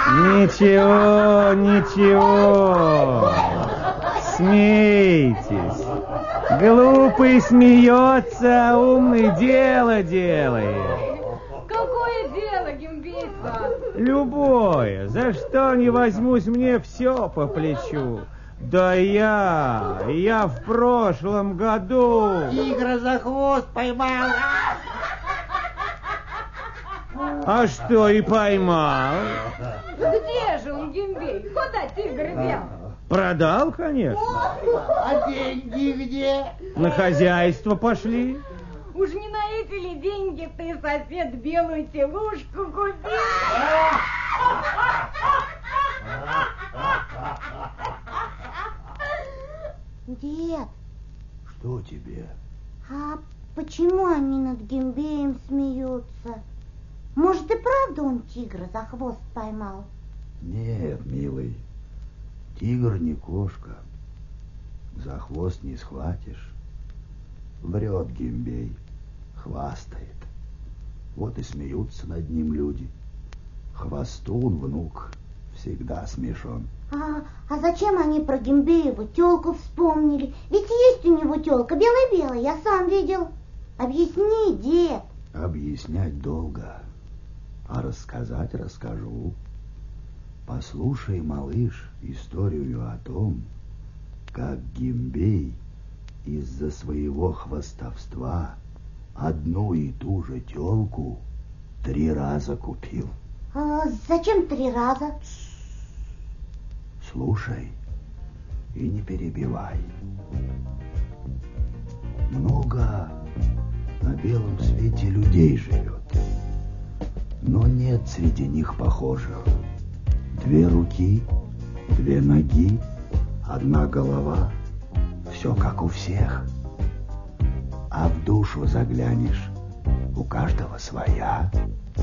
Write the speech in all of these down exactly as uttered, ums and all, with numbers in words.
Ничего, ничего. Смейтесь. Глупый смеется, а умный дело делает. Какое дело, Гимбей-сан? Любое. За что не возьмусь, мне все по плечу. Да я, я в прошлом году... Тигра за хвост поймал. А что, и поймал? Где же он, Гимбей? Куда тигр дел? Продал, конечно. А деньги где? На хозяйство пошли. Уж не на эти ли деньги ты, сосед, белую телушку купил? Дед. Что тебе? А почему они над Гимбеем смеются? Может, и правда он тигра за хвост поймал? Нет, милый, тигр не кошка. За хвост не схватишь. Врет Гимбей, хвастает. Вот и смеются над ним люди. Хвостун, внук, всегда смешон. А, а зачем они про Гимбееву тёлку вспомнили? Ведь есть у него тёлка, белая-белая, я сам видел. Объясни, дед. Объяснять долго, а рассказать расскажу. Послушай, малыш, историю о том, как Гимбей из-за своего хвастовства одну и ту же тёлку три раза купил. А зачем три раза? Слушай и не перебивай. Много на белом свете людей живет, но нет среди них похожих. Две руки, две ноги, одна голова. Все как у всех. А в душу заглянешь, у каждого своя.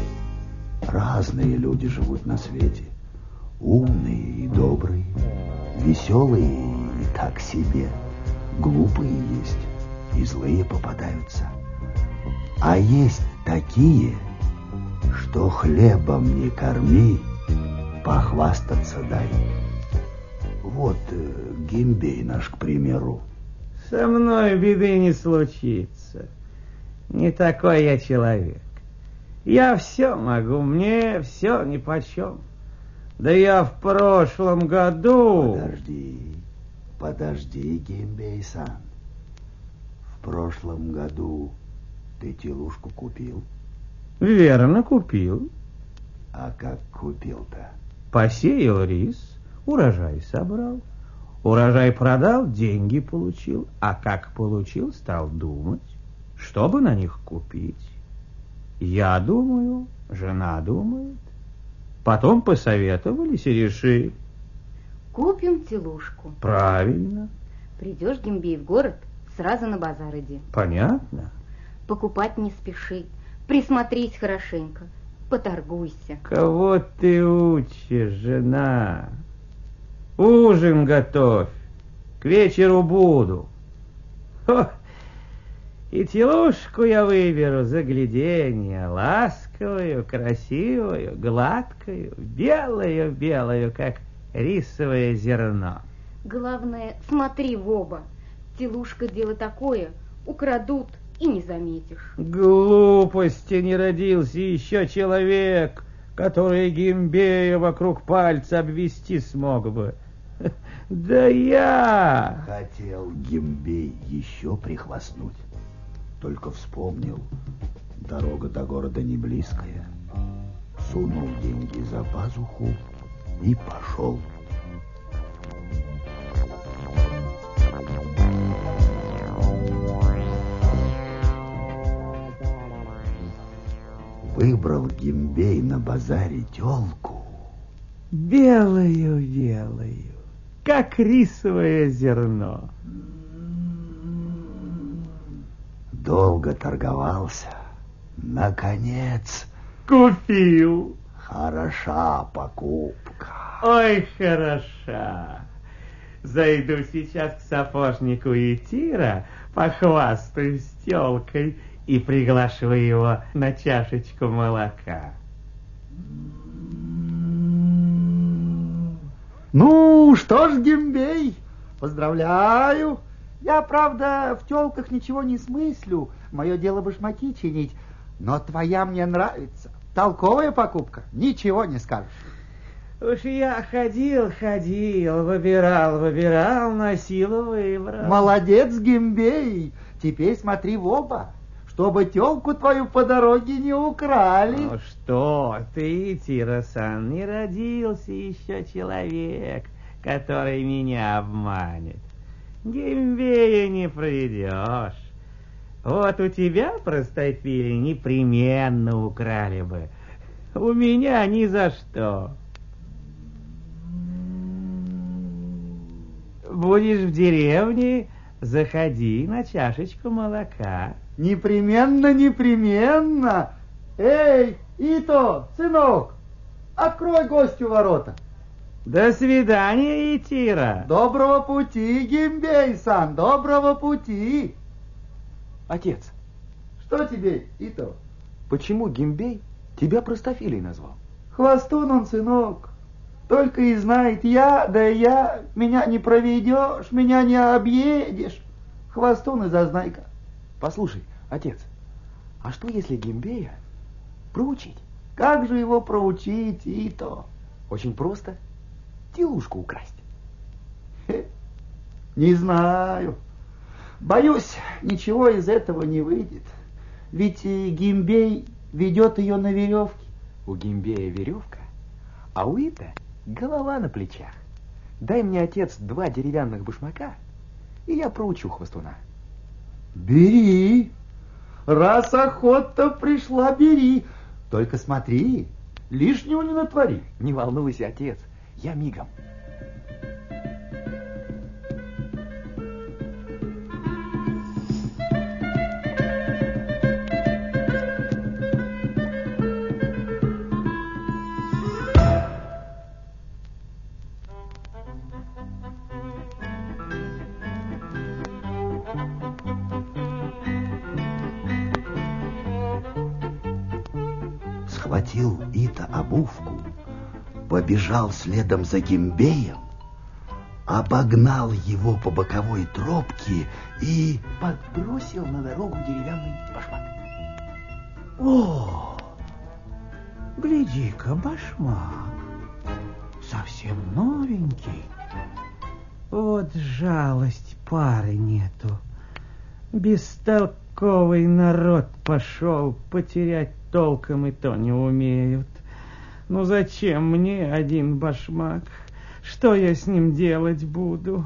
Разные люди живут на свете. Умные и добрые, веселые и так себе. Глупые есть, и злые попадаются. А есть такие, что хлебом не корми, похвастаться дай. Вот э, Гимбей наш, к примеру. Со мной беды не случится. Не такой я человек. Я все могу, мне все нипочем. Да я в прошлом году... Подожди, подожди, Гимбей-сан. В прошлом году ты телушку купил? Верно, купил. А как купил-то? Посеял рис, урожай собрал. Урожай продал, деньги получил. А как получил, стал думать, что бы на них купить. Я думаю, жена думает. Потом посоветовались и решили. Купим телушку. Правильно. Придешь, Гимбей, в город, сразу на базар иди. Понятно. Покупать не спеши, присмотрись хорошенько, поторгуйся. Кого ты учишь, жена? Ужин готовь, к вечеру буду. Хо! И телушку я выберу загляденье, ласковую, красивую, гладкую, белую-белую, как рисовое зерно. Главное, смотри в оба. Телушка дело такое, украдут и не заметишь. Глупости, не родился еще человек, который Гимбея вокруг пальца обвести смог бы. Да я... Хотел Гимбей еще прихвастнуть. Только вспомнил, дорога до города не близкая. Сунул деньги за пазуху и пошел. Выбрал Гимбей на базаре тёлку. Белую-белую, как рисовое зерно. Долго торговался. Наконец... Купил. Хороша покупка. Ой, хороша. Зайду сейчас к сапожнику Итира, похвастаюсь тёлкой и приглашу его на чашечку молока. Ну, что ж, Гимбей, поздравляю. Я, правда, в тёлках ничего не смыслю. Мое дело башмаки чинить. Но твоя мне нравится. Толковая покупка, ничего не скажешь. Уж я ходил, ходил, выбирал, выбирал, на силу выбрал. Молодец, Гимбей. Теперь смотри в оба, чтобы тёлку твою по дороге не украли. Ну что ты, Тира-сан, не родился еще человек, который меня обманет. Гимбея не проведешь. Вот у тебя, простофили, непременно украли бы. У меня ни за что. Будешь в деревне, заходи на чашечку молока. Непременно, непременно. Эй, Ито, сынок, открой гостю ворота. До свидания, Итира. Доброго пути, Гимбей-сан, доброго пути. Отец, Что тебе, Ито? почему Гимбей тебя простофилей назвал? Хвостун он, сынок. Только и знает я, да я, меня не проведешь, меня не объедешь. Хвостун и зазнайка. Послушай, отец, а что если Гимбея проучить? Как же его проучить, Ито? Очень просто. Телушку украсть. Хе, не знаю. Боюсь, ничего из этого не выйдет. Ведь и Гимбей ведет ее на веревке. У Гимбея веревка, а у Ита голова на плечах. Дай мне, отец, два деревянных башмака, и я проучу хвостуна. Бери. Раз охота пришла, бери. Только смотри, лишнего не натвори. Не волнуйся, отец, я мигом. Схватил Ита обувку, побежал следом за Гимбеем, обогнал его по боковой тропке и Подбросил на дорогу деревянный башмак. О, гляди-ка, башмак. Совсем новенький. Вот жалость, пары нету. Бестолковый народ пошел, потерять толком и то не умеют. Ну зачем мне один башмак? Что я с ним делать буду?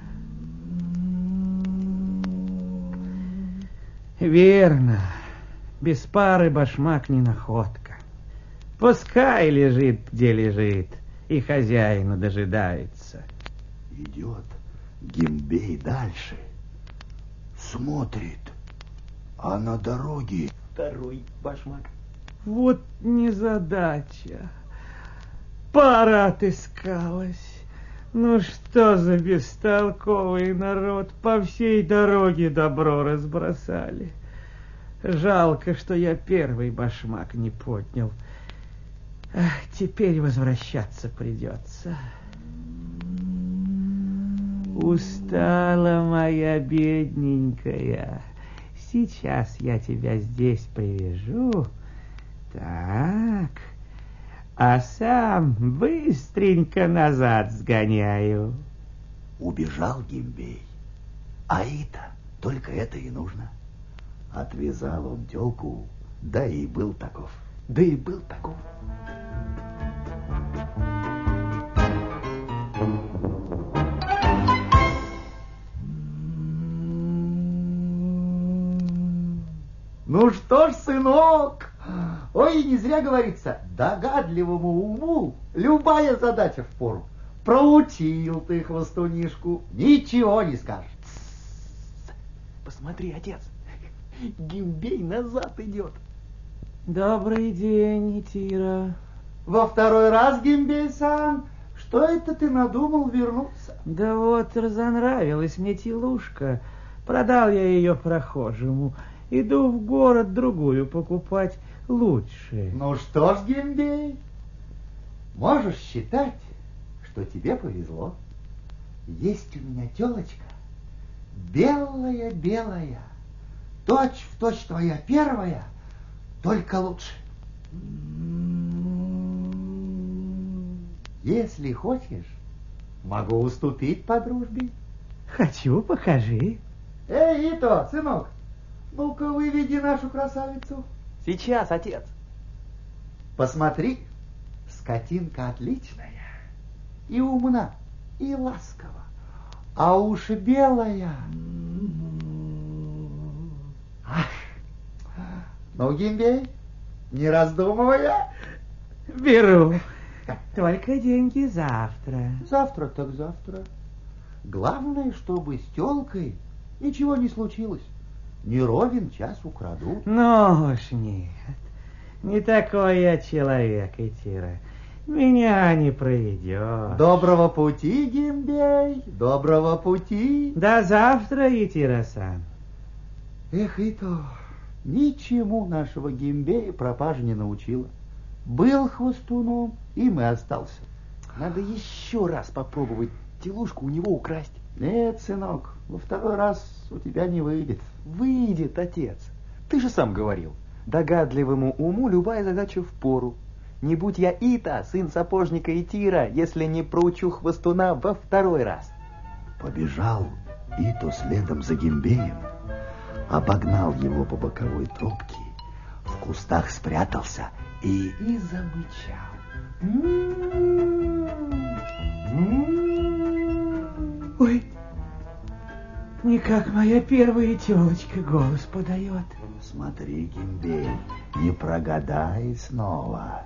Верно, без пары башмак не находка. Пускай лежит, где лежит, и хозяина дожидается. идет Гимбей дальше. Смотрит, а на дороге Второй башмак. Вот незадача. Пара отыскалась. Ну что за бестолковый народ, по всей дороге добро разбросали. Жалко, что я первый башмак не поднял. Ах, теперь возвращаться придется. Устала моя бедненькая. Сейчас я тебя здесь привяжу. Так, а сам быстренько назад сгоняю. убежал Гимбей. А Ита только это и нужно. Отвязал он тёлку, да и был таков. Да и был таков. Ну что ж, сынок, ой, не зря говорится, догадливому уму любая задача впору. Проучил ты хвостунишку, ничего не скажешь. Посмотри, отец, Гимбей назад идет. Добрый день, Итира. Во второй раз, Гимбей-сан, что это ты надумал вернуться? Да вот, разонравилась мне телушка. Продал я ее прохожему. Иду в город другую покупать лучше. Ну что ж, Гимбей, можешь считать, что тебе повезло. Есть у меня телочка, белая-белая, точь в точь твоя первая, только лучше. Если хочешь, могу уступить по дружбе. Хочу, покажи. Эй, Ито, сынок, ну-ка выведи нашу красавицу. Сейчас, отец. Посмотри, скотинка отличная, и умна, и ласкова, а уши белая. Ах, ну, Гимбей, не раздумывая. Беру. Только деньги завтра. Завтра так завтра. Главное, чтобы с тёлкой ничего не случилось. Не ровен час украду. Ну уж нет. Не такой я человек, Итира. Меня не проведешь. Доброго пути, Гимбей, доброго пути. До завтра, Итира-сан. Эх, Ито, ничему нашего Гимбея пропажа не научила. Был хвостуном, им и остался. Надо еще раз попробовать телушку у него украсть. Нет, сынок, во второй раз у тебя не выйдет. Выйдет, отец. Ты же сам говорил, догадливому уму любая задача впору. Не будь я Ита, сын сапожника Итира, если не проучу хвостуна во второй раз. Побежал Ито следом за Гимбеем, обогнал его по боковой тропке, в кустах спрятался и... И замычал. Ой, не как моя первая телочка голос подает. Смотри, Гимбей, не прогадай снова.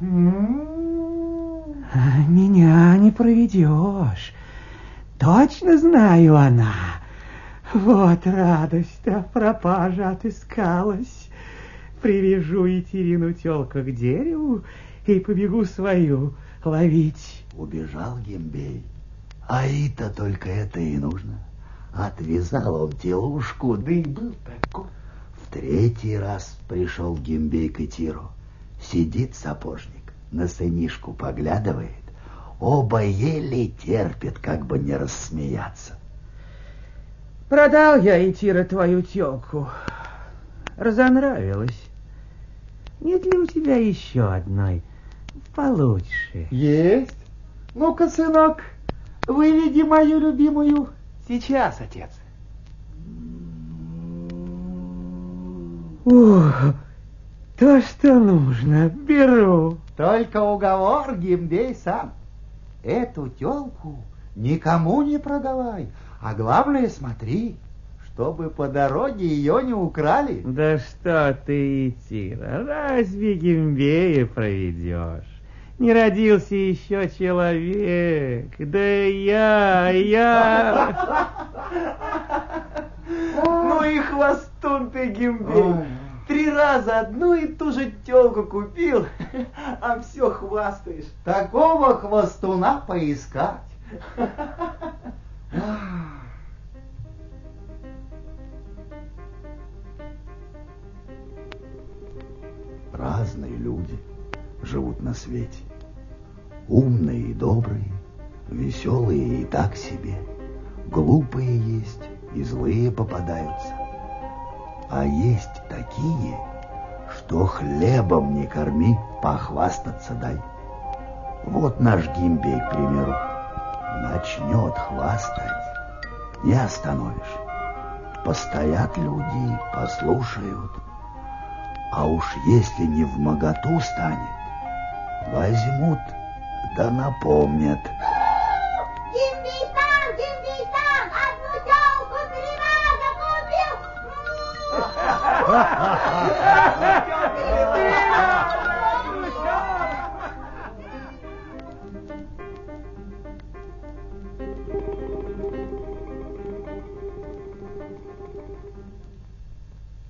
А меня не проведешь. Точно знаю она. Вот радость-то, пропажа отыскалась. Привяжу Итирину тёлку к дереву и побегу свою ловить. Убежал Гимбей, а Ита только это и нужно. Отвязал он телушку, да и был такой. В третий раз пришел Гимбей к Итиру. Сидит сапожник, на сынишку поглядывает. Оба еле терпят, как бы не рассмеяться. Продал я, Итира, твою тёлку. Разонравилась. Нет ли у тебя еще одной получше? Есть. Ну-ка, сынок, выведи мою любимую. Сейчас, отец. Ух, то, что нужно, беру. Только уговор, Гимбей, сам. Эту тёлку никому не продавай, а главное смотри, чтобы по дороге ее не украли. Да что ты, Итира, разве Гимбея проведешь? Не родился еще человек. Да я, я... Ну и хвостун ты, Гимбей. Три раза одну и ту же тёлку купил, а все хвастаешь. Такого хвостуна поискать. Разные люди живут на свете. Умные и добрые, веселые и так себе. Глупые есть и злые попадаются. А есть такие, что хлебом не корми, похвастаться дай. Вот наш Гимбей, к примеру, начнет хвастать, не остановишь. Постоят люди, послушают. А уж если не вмоготу станет, возьмут да напомнят. Гимбей-сан, Гимбей-сан, одну тёлку три раза купил.